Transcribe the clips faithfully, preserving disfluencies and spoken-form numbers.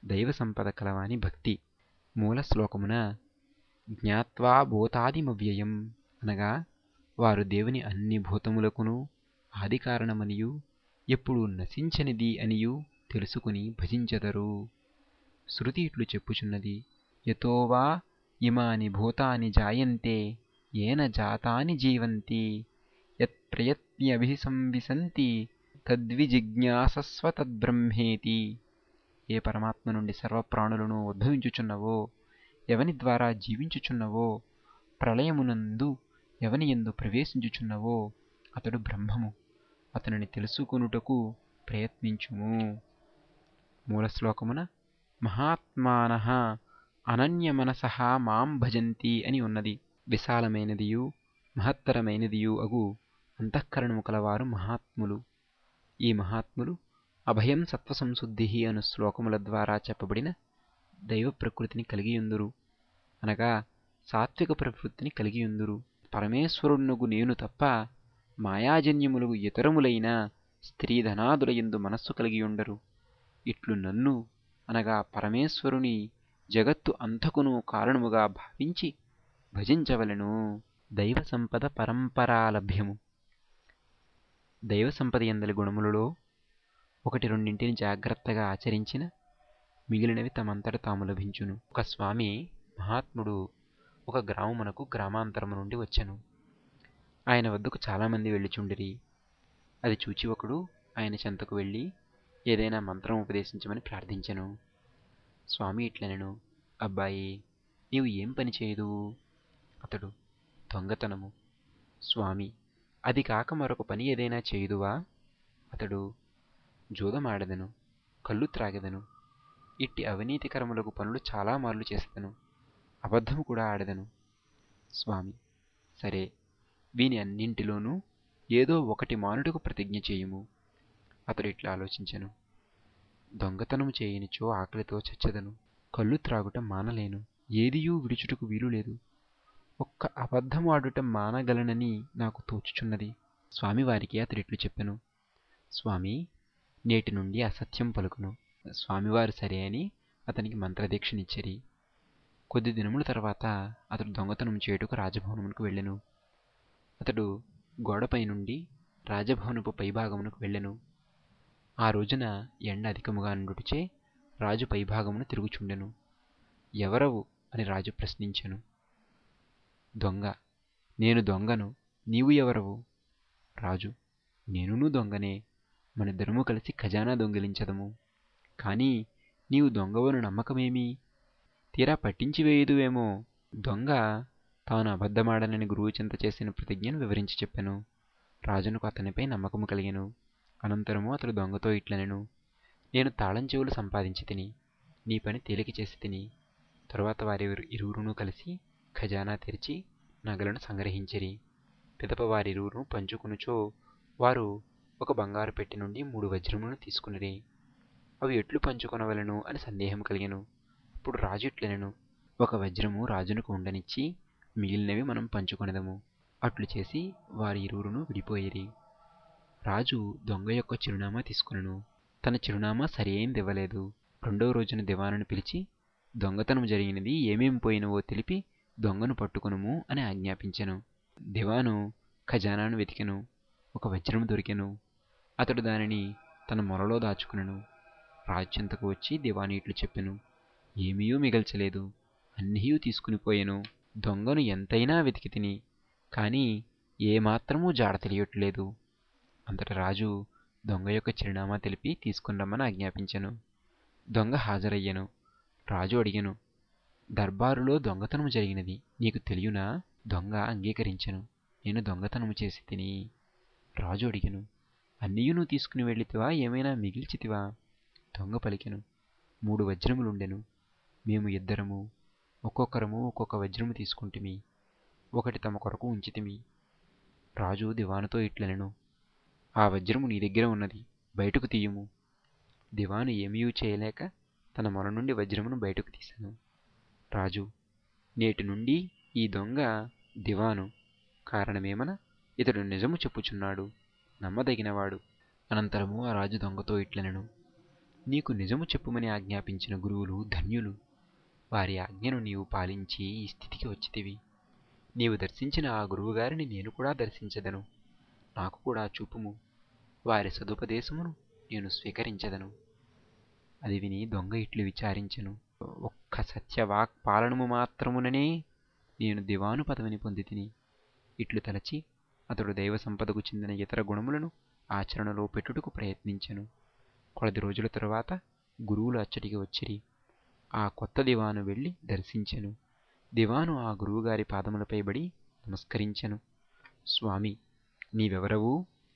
దైవ సంపద కలవాని భక్తి. మూల శ్లోకమున జ్ఞాత్వా భూతాదిమవ్యయం అనగా వారు దేవుని అన్ని భూతములకును ఆది కారణమనియు ఎప్పుడు నశించనిది అనియు తెలుసుకుని భజించెదరు. శృతి ఇట్లు చెప్పుచున్నది, యతోవా ఇమాని భూతాని జాయంతే ఏన జాతాని జీవంతి యత్ప్రయత్న్యభిసంవిశంతి తద్విజిజ్ఞాసస్వ తద్బ్రహ్మేతి. ఏ పరమాత్మ నుండి సర్వప్రాణులను ఉద్భవించుచున్నవో, ఎవని ద్వారా జీవించుచున్నవో, ప్రళయమునందు ఎవని యందు ప్రవేశించుచున్నవో అతడు బ్రహ్మము. అతనిని తెలుసుకొనుటకు ప్రయత్నించుము. మూల శ్లోకమున మహాత్మానః అనన్యమనసః మాం భజంతి అని ఉన్నది. విశాలమైనదియు మహత్తరమైనదియు అగు అంతఃకరణము కలవారు మహాత్ములు. ఈ మహాత్ములు అభయం సత్వసంశుద్ధి అను శ్లోకముల ద్వారా చెప్పబడిన దైవ ప్రకృతిని కలిగియుందురు, అనగా సాత్విక ప్రవృత్తిని కలిగియుందురు. పరమేశ్వరునగు నేను తప్ప మాయాజన్యములకు ఇతరములైన స్త్రీధనాదులయందు మనస్సు కలిగియుండరు. ఇట్లు నన్ను అనగా పరమేశ్వరుని జగత్తు అంతకును కారణముగా భావించి భజించవలెను. దైవ సంపద పరంపరాలభ్యము. దైవ సంపద యందలి గుణములలో ఒకటి రెండింటిని జాగ్రత్తగా ఆచరించిన మిగిలినవి తమంతట తాము లభించును. ఒక స్వామి మహాత్ముడు ఒక గ్రామమునకు గ్రామాంతరము నుండి వచ్చెను. ఆయన వద్దకు చాలామంది వెళ్ళిచుండిరి. అది చూచి ఒకడు ఆయన చెంతకు వెళ్ళి ఏదైనా మంత్రం ఉపదేశించమని ప్రార్థించెను. స్వామి ఇట్లనెను, అబ్బాయి, నీవు ఏం పని చేయుదువు? అతడు, దొంగతనము. స్వామి, అది కాక మరొక పని ఏదైనా చేయుదువా? అతడు, జూదమాడెదను, కళ్ళు త్రాగెదను, ఇట్టి అవినీతికరములకు పనులు చాలా మార్లు చేసెదను, అబద్ధము కూడా ఆడెదను. స్వామి, సరే, వీని అన్నింటిలోనూ ఏదో ఒకటి మానుటకు ప్రతిజ్ఞ చేయుము. అతడు ఇట్లా ఆలోచించెను, దొంగతనము చేయనిచో ఆకలితో చచ్చెదను, కళ్ళు త్రాగుట మానలేను, ఏదియూ విడుచుటకు వీలు లేదు, ఒక్క అబద్ధము ఆడుట మానగలనని నాకు తోచుచున్నది. స్వామివారికి అతడిట్లు చెప్పెను, స్వామి, నేటి నుండి అసత్యం పలుకును. స్వామివారు సరే అని అతనికి మంత్రదీక్షనిచ్చిరి. కొద్ది దినముల తర్వాత అతడు దొంగతనం చేయుటకు రాజభవనమునకు వెళ్ళెను. అతడు గోడపై నుండి రాజభవనపు పైభాగమునకు వెళ్ళెను. ఆ రోజున ఎండ అధికముగా నుండుటచే రాజు పైభాగమున తిరుగుచుండెను. ఎవరవు అని రాజు ప్రశ్నించెను. దొంగ, నేను దొంగను, నీవు ఎవరవు? రాజు, నేనును దొంగనే, మనిద్దరము కలిసి ఖజానా దొంగిలించదము. కాని నీవు దొంగవను నమ్మకమేమి? తీరా పట్టించి వేయుదువేమో. దొంగ తాను అబద్ధమాడనని గురువు చింత చేసిన ప్రతిజ్ఞను వివరించి చెప్పెను. రాజునకు అతనిపై నమ్మకము కలిగెను. అనంతరము అతడు దొంగతో ఇట్లనెను, నేను తాళం చెవులు సంపాదించి తిని, నీ పని తేలిక చేసి తిని. తరువాత వారి ఇరువురును కలిసి ఖజానా తెరిచి నగలను సంగ్రహించిరి. పిదప వారిరువురు పంచుకునుచో వారు ఒక బంగారు పెట్టి నుండి మూడు వజ్రములను తీసుకునిరి. అవి ఎట్లు పంచుకొనవలెను అని సందేహం కలిగెను. అప్పుడు రాజు ఇట్లనెను, ఒక వజ్రము రాజునకు ఉండనిచ్చి మిగిలినవి మనం పంచుకొనెదము. అట్లు చేసి వారి ఇరువురును విడిపోయిరి. రాజు దొంగ యొక్క చిరునామా తీసుకునెను. తన చిరునామా సరి అయినది ఇవ్వలేదు. రెండవ రోజున దివానును పిలిచి దొంగతనం జరిగినది, ఏమేం పోయినవో తెలిపి దొంగను పట్టుకొనుము అని ఆజ్ఞాపించెను. దివాను ఖజానాను వెతికెను. ఒక వజ్రము దొరికెను. అతడు దానిని తన మొలలో దాచుకునెను. రాజు చెంతకు వచ్చి దివాను ఇట్లు చెప్పెను, ఏమీయూ మిగల్చలేదు, అన్నీయూ తీసుకునిపోయెను. దొంగను ఎంతైనా వెతికి తిని, కానీ ఏమాత్రమూ జాడ తెలియట్లేదు. అంతట రాజు దొంగ యొక్క చిరునామా తెలిపి తీసుకుని రమ్మని ఆజ్ఞాపించెను. దొంగ హాజరయ్యెను. రాజు అడిగెను, దర్బారులో దొంగతనము జరిగినది నీకు తెలియనా? దొంగ అంగీకరించెను, నేను దొంగతనము చేసి తిని. రాజు అడిగెను, అన్నీయూ నువ్వు తీసుకుని వెళ్ళితివా, ఏమైనా మిగిల్చితివా? దొంగ పలికెను, మూడు వజ్రములుండెను. మేము ఇద్దరము ఒక్కొక్కరము ఒక్కొక్క వజ్రము తీసుకుంటిమి, ఒకటి తమ కొరకు ఉంచితిమి. రాజు దివానుతో ఇట్లనెను, ఆ వజ్రము నీ దగ్గర ఉన్నది, బయటకు తీయుము. దివాను ఏమీ చేయలేక తన మొల నుండి వజ్రమును బయటకు తీశాను. రాజు, నేటి నుండి ఈ దొంగ దివాను. కారణమేమన ఇతడు నిజము చెప్పుచున్నాడు, నమ్మదగినవాడు. అనంతరము ఆ రాజు దొంగతో ఇట్లనెను, నీకు నిజము చెప్పుమని ఆజ్ఞాపించిన గురువులు ధన్యులు. వారి ఆజ్ఞను నీవు పాలించి ఈ స్థితికి వచ్చితివి. నీవు దర్శించిన ఆ గురువుగారిని నేను కూడా దర్శించదను. నాకు కూడా చూపుము. వారి సదుపదేశమును నేను స్వీకరించదను. అది విని దొంగ ఇట్లు విచారించెను. ఒక్క సత్యవాక్ పాలనము మాత్రముననే నేను దివాను పదవిని పొంది తిని. ఇట్లు తలచి అతడు దైవ సంపదకు చెందిన ఇతర గుణములను ఆచరణలో పెట్టుటకు ప్రయత్నించెను. కొలది రోజుల తరువాత గురువులు అచ్చటికి వచ్చిరి. ఆ కొత్త దివాను వెళ్ళి దర్శించెను. దివాను ఆ గురువుగారి పాదములపై బడి నమస్కరించెను. స్వామి, నీవెవరవు?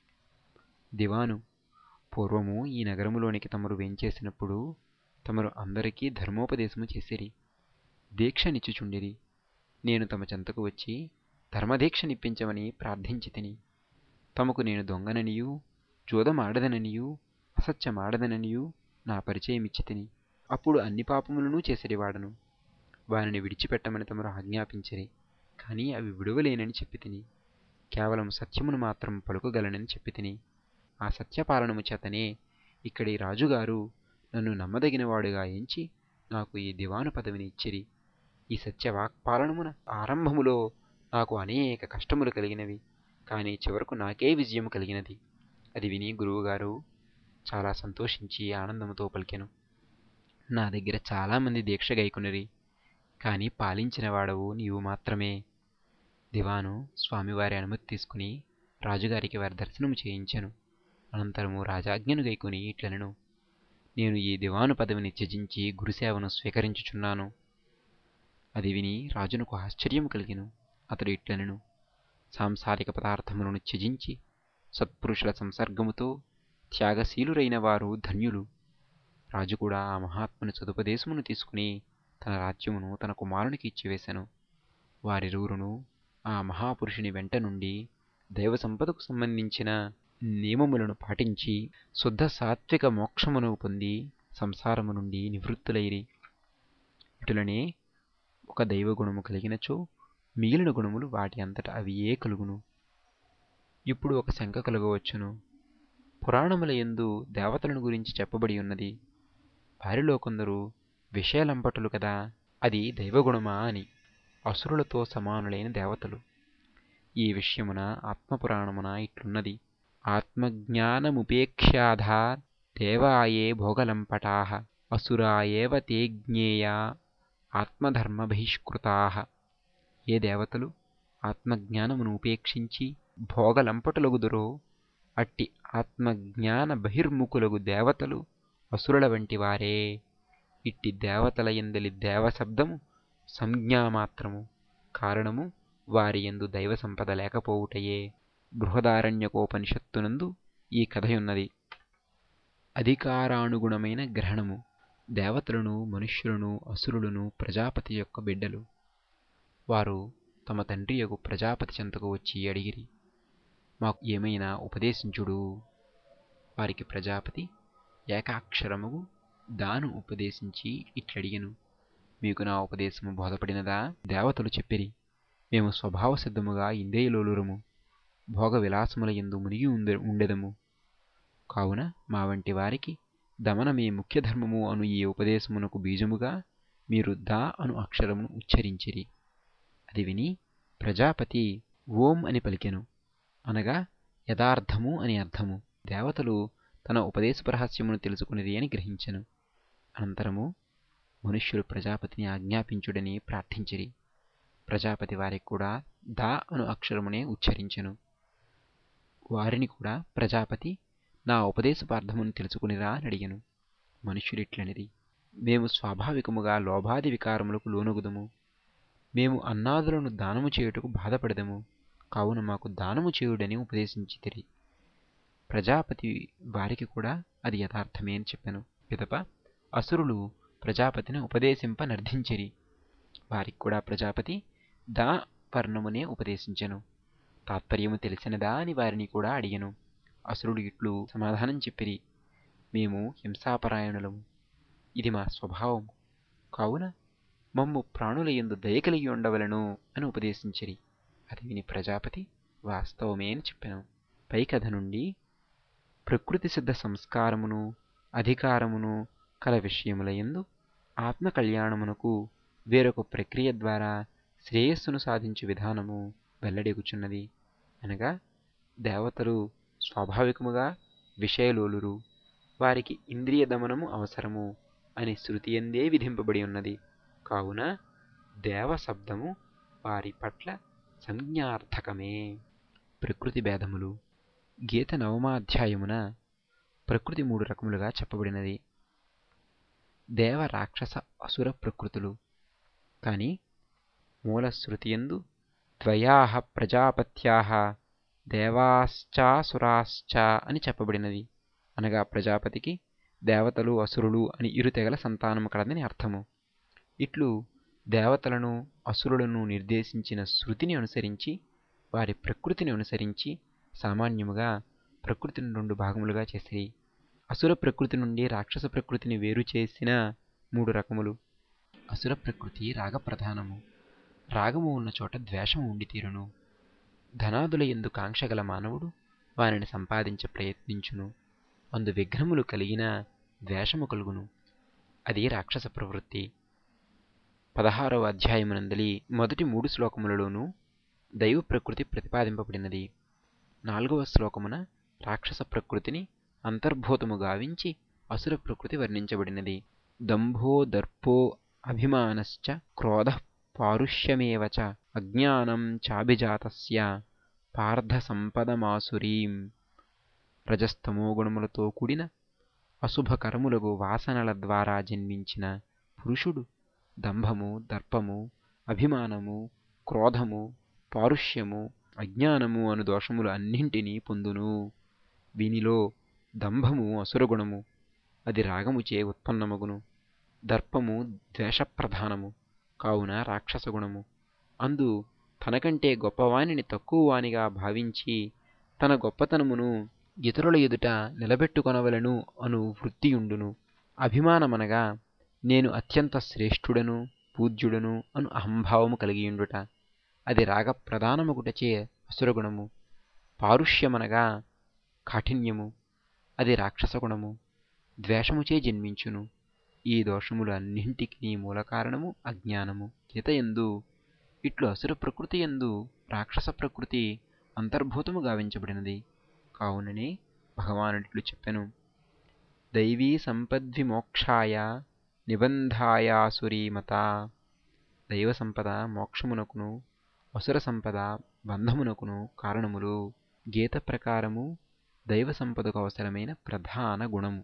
దివాను: పూర్వము ఈ నగరములోనికి తమరు వేంచేసినప్పుడు తమరు అందరికీ ధర్మోపదేశము చేసిరి, దీక్షనిచ్చుచుండిరి. నేను తమ చెంతకు వచ్చి ధర్మదీక్షనిప్పించమని ప్రార్థించి తిని. తమకు నేను దొంగననియూ జూదమాడదననియూ అసత్యమాడదననియూ నా పరిచయమిచ్చి తిని. అప్పుడు అన్ని పాపములను చేసిరివాడను. వారిని విడిచిపెట్టమని తమరు ఆజ్ఞాపించిరి. కానీ అవి విడువలేనని చెప్పి తిని. కేవలం సత్యమును మాత్రం పలుకగలనని చెప్పి తిని. ఆ సత్యపాలనము చేతనే ఇక్కడి రాజుగారు నన్ను నమ్మదగినవాడుగా ఎంచి నాకు ఈ దివాను పదవిని ఇచ్చిరి. ఈ సత్యవాక్పాలనమున ఆరంభములో నాకు అనేక కష్టములు కలిగినవి, కానీ చివరకు నాకే విజయం కలిగినది. అది విని గురువుగారు చాలా సంతోషించి ఆనందముతో పలికెను. నా దగ్గర చాలామంది దీక్ష గైకొనిరి, కానీ పాలించిన వాడవు నీవు మాత్రమే. దివాను స్వామివారి అనుమతి తీసుకుని రాజుగారికి వారి దర్శనము చేయించెను. అనంతరము రాజాజ్ఞను గైకొని ఇట్లనెను: నేను ఈ దివాను పదవిని త్యజించి గురుసేవను స్వీకరించుచున్నాను. అది విని రాజునకు ఆశ్చర్యము కలిగెను. అతడు ఇట్లనెను: సాంసారిక పదార్థములను త్యజించి సత్పురుషుల సంసర్గముతో త్యాగశీలురైన వారు ధన్యులు. రాజు కూడా ఆ మహాత్ముని సదుపదేశమును తీసుకుని తన రాజ్యమును తన కుమారునికి ఇచ్చివేశెను. వారిరువురును ఆ మహాపురుషుని వెంట నుండి దైవ సంపదకు సంబంధించిన నియమములను పాటించి శుద్ధ సాత్విక మోక్షమును పొంది సంసారము నుండి నివృత్తులైరి. ఇటులనే ఒక దైవగుణము కలిగినచో మిగిలిన గుణములు వాటి అంతట అవియే కలుగును. ఇప్పుడు ఒక శంక కలుగవచ్చును. పురాణముల యందు దేవతలను గురించి చెప్పబడి ఉన్నది. వారిలో కొందరు విషయలంపటులు కదా, అది దైవగుణమా అని. అసురులతో సమానులైన దేవతలు. ఈ విషయమున ఆత్మపురాణమున ఇట్లున్నది: ఆత్మజ్ఞానముపేక్ష్యాధా దేవాయే భోగలంపటాః అసురాయేవ తే జ్ఞేయా ఆత్మధర్మ బహిష్కృతాః. ఏ దేవతలు ఆత్మజ్ఞానమును ఉపేక్షించి భోగలంపటులగుదురో అట్టి ఆత్మజ్ఞాన బహిర్ముఖులగు దేవతలు అసురుల వంటి వారే. ఇట్టి దేవతల యందలి దేవశబ్దము సంజ్ఞామాత్రము. కారణము వారి యందు దైవ సంపద లేకపోవుటయే. బృహదారణ్యకోపనిషత్తునందు ఈ కథయున్నది. అధికారానుగుణమైన గ్రహణము. దేవతలను మనుష్యులను అసురులను ప్రజాపతి యొక్క బిడ్డలు. వారు తమ తండ్రి యొక్క ప్రజాపతి చెంతకు వచ్చి అడిగిరి, మాకు ఏమైనా ఉపదేశించుడు. వారికి ప్రజాపతి ఏకాక్షరముగు దాను ఉపదేశించి ఇట్లడిగెను: మీకు నా ఉపదేశము బోధపడినదా? దేవతలు చెప్పిరి, మేము స్వభావ సిద్ధముగా ఇంద్రియలోలురము, భోగ విలాసముల యందు మునిగి ఉండెదము. కావున మా వంటి వారికి దమనమే ముఖ్య ధర్మము అను ఈ ఉపదేశమునకు బీజముగా మీరు దా అను అక్షరమును ఉచ్చరించిరి. అది విని ప్రజాపతి ఓం అని పలికెను, అనగా యథార్థము అని అర్థము. దేవతలు తన ఉపదేశ రహస్యమును తెలుసుకునిది అని గ్రహించెను. అనంతరము మనుష్యులు ప్రజాపతిని ఆజ్ఞాపించుడని ప్రార్థించిరి. ప్రజాపతి వారికి కూడా దా అను అక్షరమునే ఉచ్చరించెను. వారిని కూడా ప్రజాపతి నా ఉపదేశపార్థమును తెలుసుకునిరా అని అడిగెను. మనుష్యులిట్లనిరి, మేము స్వాభావికముగా లోభాది వికారములకు లోనగుదము. మేము అన్నాదులను దానము చేయుటకు బాధపడదము. కావున మాకు దానము చేయుడని ఉపదేశించితిరి. ప్రజాపతి వారికి కూడా అది యథార్థమే అని చెప్పెను. పిదప అసురులు ప్రజాపతిని ఉపదేశింప నర్థించిరి. వారికి కూడా ప్రజాపతి దా వర్ణమునే ఉపదేశించెను. తాత్పర్యము తెలిసినదా అని వారిని కూడా అడిగెను. అసురుడు ఇట్లు సమాధానం చెప్పిరి: మేము హింసాపరాయణులము, ఇది మా స్వభావము. కావున మమ్ము ప్రాణుల యందు దయ కలిగి ఉండవలను అని ఉపదేశించిరి. అది విని ప్రజాపతి వాస్తవమే అని చెప్పెను. పై కథ నుండి ప్రకృతి సిద్ధ సంస్కారమును అధికారమును కల విషయములయందు ఆత్మ కళ్యాణమునకు వేరొక ప్రక్రియ ద్వారా శ్రేయస్సును సాధించు విధానము వెల్లడెగుచున్నది. అనగా దేవతలు స్వాభావికముగా విషయలోలురు, వారికి ఇంద్రియ దమనము అవసరము అని శృతియందే విధింపబడి ఉన్నది. కావున దేవశబ్దము వారి పట్ల సంజ్ఞార్థకమే. ప్రకృతి భేదములు. గీత నవమాధ్యాయమున ప్రకృతి మూడు రకములుగా చెప్పబడినది. దేవ రాక్షస అసుర ప్రకృతులు. కానీ మూల శృతియందు ద్వయాహ ప్రజాపత్యాహ దేవాశ్చాసురాశ్చ అని చెప్పబడినది. అనగా ప్రజాపతికి దేవతలు అసురులు అని ఇరు తెగల సంతానము కలదని అర్థము. ఇట్లు దేవతలను అసురులను నిర్దేశించిన శృతిని అనుసరించి వారి ప్రకృతిని అనుసరించి సామాన్యముగా ప్రకృతిని రెండు భాగములుగా చేసిరి. అసుర ప్రకృతి నుండి రాక్షస ప్రకృతిని వేరు చేసిన మూడు రకములు. అసుర ప్రకృతి రాగప్రధానము. రాగము ఉన్న చోట ద్వేషము ఉండి తీరును. ధనాదుల యందు కాంక్షగల మానవుడు వానిని సంపాదించ ప్రయత్నించును. అందు విఘ్నములు కలిగిన ద్వేషము కలుగును. అది రాక్షస ప్రవృత్తి. పదహారవ అధ్యాయమునందలి మొదటి మూడు శ్లోకములలోనూ దైవ ప్రకృతి ప్రతిపాదింపబడినది. నాలుగవ శ్లోకమున రాక్షస ప్రకృతిని అంతర్భూతము గావించి అసుర ప్రకృతి వర్ణించబడినది. దంభో దర్పో అభిమానశ్చ క్రోధః పారుష్యమేవ చ అజ్ఞానం చాభిజాతస్య పార్థసంపదమాసురీం. రజస్తమో గుణములతో కూడిన అశుభకరములగు వాసనల ద్వారా జన్మించిన పురుషుడు దంభము, దర్పము, అభిమానము, క్రోధము, పారుష్యము, అజ్ఞానము అను దోషములు అన్నింటినీ పొందును. వీనిలో దంభము అసురగుణము, అది రాగముచే ఉత్పన్నమగును. దర్పము ద్వేషప్రధానము, కావున రాక్షసగుణము. అందు తనకంటే గొప్పవానిని తక్కువవానిగా భావించి తన గొప్పతనమును ఇతరుల ఎదుట నిలబెట్టుకొనవలను అను వృత్తియుండును. అభిమానమనగా నేను అత్యంత శ్రేష్ఠుడను, పూజ్యుడను అను అహంభావము కలిగియుండుట, అది రాగప్రధానమగుటచే అసురగుణము. పారుష్యమనగా కాఠిన్యము, అది రాక్షసగుణము, ద్వేషముచే జన్మించును. ఈ దోషములు అన్నింటికీ మూల కారణము అజ్ఞానము. గీతయందు ఇట్లు అసుర ప్రకృతి యందు రాక్షస ప్రకృతి అంతర్భూతము గావించబడినది. కావుననే భగవానుడిట్లు చెప్పెను, దైవీ సంపద్విమోక్షాయ నిబంధాయాసురీమత. దైవ సంపద మోక్షమునకును, అసుర సంపద బంధమునకును కారణములు. గీత ప్రకారము దైవ సంపదకు అవసరమైన ప్రధాన గుణము.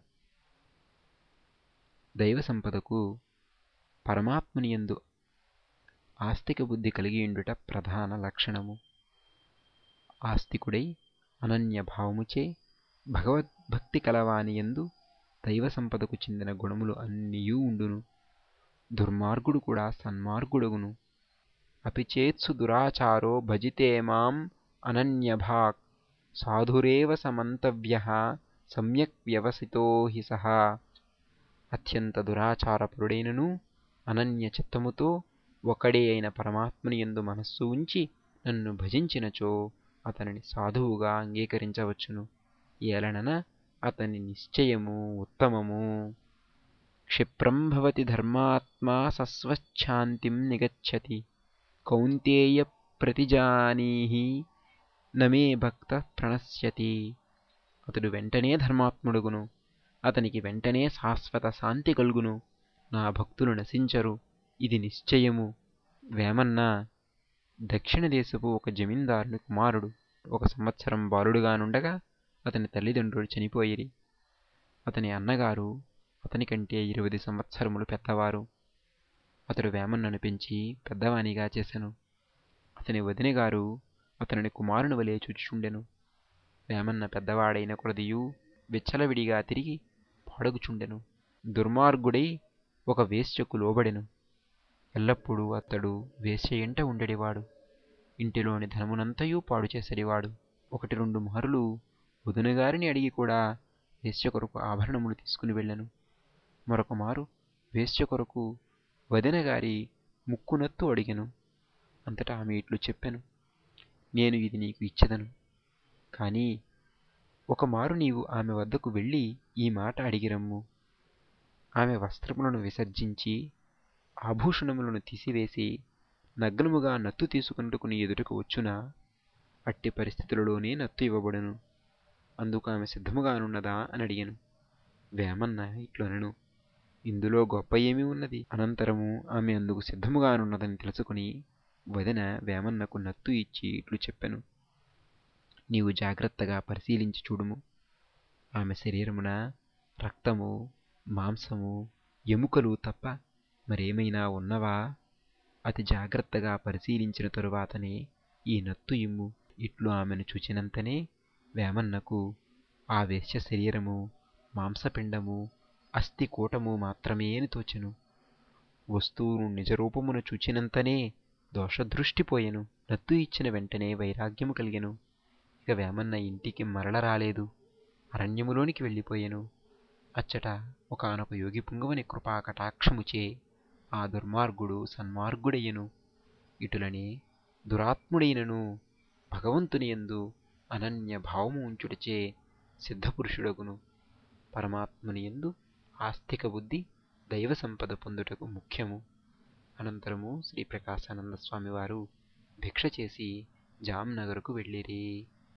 దైవ సంపదకు పరమాత్మునియందు ఆస్తిక బుద్ధి కలిగియుండుట ప్రధాన లక్షణము. ఆస్తికుడై అనన్యభావముచే భగవద్భక్తి కలవానియందు దైవ సంపదకు చెందిన గుణములు అన్నియూ ఉండును. దుర్మార్గుడు కూడా సన్మార్గుడగును. అపిచేత్సు దురాచారో భజితే మాం అనన్యభాక్ సాధురేవ సమంతవ్యః సమ్యక్ వ్యవసితో హి సః. అత్యంత దురాచారపరుడైనను అనన్య చిత్తముతో ఒకడే అయిన పరమాత్మని యందు మనస్సు ఉంచి నన్ను భజించినచో అతనిని సాధువుగా అంగీకరించవచ్చును. ఏలనన అతని నిశ్చయము ఉత్తమము. క్షిప్రం భవతి ధర్మాత్మా సస్వచ్ఛాంతిం నిగచ్చతి కౌంతేయ ప్రతిజానీహి నమే భక్త ప్రణశ్యతి. అతడు వెంటనే ధర్మాత్ముడుగును, అతనికి వెంటనే శాశ్వత శాంతి కలుగును. నా భక్తులు నశించరు, ఇది నిశ్చయము. వేమన్న దక్షిణ దేశపు ఒక జమీందారుని కుమారుడు. ఒక సంవత్సరం బాలుడుగానుండగా అతని తల్లిదండ్రులు చనిపోయిరి. అతని అన్నగారు అతని కంటే ఇరవై సంవత్సరములు పెద్దవారు. అతడు వేమన్నను పెంచి పెద్దవానిగా చేసెను. అతని వదినగారు అతనిని కుమారుని వలె చూచుచుండెను. వేమన్న పెద్దవాడైన కొలదియు విచ్చలవిడిగా తిరిగి పాడగుచుండెను. దుర్మార్గుడై ఒక వేశ్యకు లోబడెను. ఎల్లప్పుడూ అతడు వేశ్య ఎంట ఉండేవాడు. ఇంటిలోని ధనమునంతయూ పాడు చేసేవాడు. ఒకటి రెండు మారులు వదినగారిని అడిగి కూడా వేశ్య కొరకు ఆభరణములు తీసుకుని వెళ్ళెను. మరొక మారు వేశ్య కొరకు వదినగారి ముక్కునత్తు అడిగెను. అంతటా ఆమె ఇట్లు చెప్పెను, నేను ఇది నీకు ఇచ్చెదను, కానీ ఒకమారు నీవు ఆమె వద్దకు వెళ్ళి ఈ మాట అడిగిరమ్ము. ఆమె వస్త్రములను విసర్జించి ఆభూషణములను తీసివేసి నగ్నముగా నత్తు తీసుకొనుటకు నీ ఎదుటకు వచ్చునా? అట్టి పరిస్థితులలోనే నత్తు ఇవ్వబడును. అందుకు ఆమె సిద్ధముగానున్నదా అని అడిగాను. వేమన్న ఇట్లనెను, ఇందులో గొప్ప ఏమి ఉన్నది? అనంతరము ఆమె అందుకు సిద్ధముగానున్నదని తెలుసుకుని వదిన వేమన్నకు నత్తు ఇచ్చి ఇట్లు చెప్పెను. నీవు జాగ్రత్తగా పరిశీలించి చూడుము. ఆమె శరీరమున రక్తము, మాంసము, ఎముకలు తప్ప మరేమైనా ఉన్నవా? అతి జాగ్రత్తగా పరిశీలించిన తరువాతనే ఈ నత్తు ఇమ్ము. ఇట్లు ఆమెను చూచినంతనే వేమన్నకు ఆ వేశ్య శరీరము, మాంసపిండము, అస్థి కూటము మాత్రమే అని తోచెను. వస్తువును నిజరూపమున చూచినంతనే దోషదృష్టిపోయెను. నత్తు ఇచ్చిన వెంటనే వైరాగ్యము కలిగెను. ఇక వేమన్న ఇంటికి మరల రాలేదు. అరణ్యములోనికి వెళ్ళిపోయెను. అచ్చట ఒకానొక యోగి పుంగవుని కృపా కటాక్షముచే ఆ దుర్మార్గుడు సన్మార్గుడయ్యెను. ఇటులనే దురాత్ముడైనను భగవంతుని యందు అనన్య భావము ఉంచుటచే సిద్ధపురుషుడగును. పరమాత్ముని యందు ఆస్తిక బుద్ధి దైవ సంపద పొందుటకు ముఖ్యము. అనంతరము శ్రీ ప్రకాశానంద స్వామివారు భిక్ష చేసి జాంనగరుకు వెళ్ళిరి.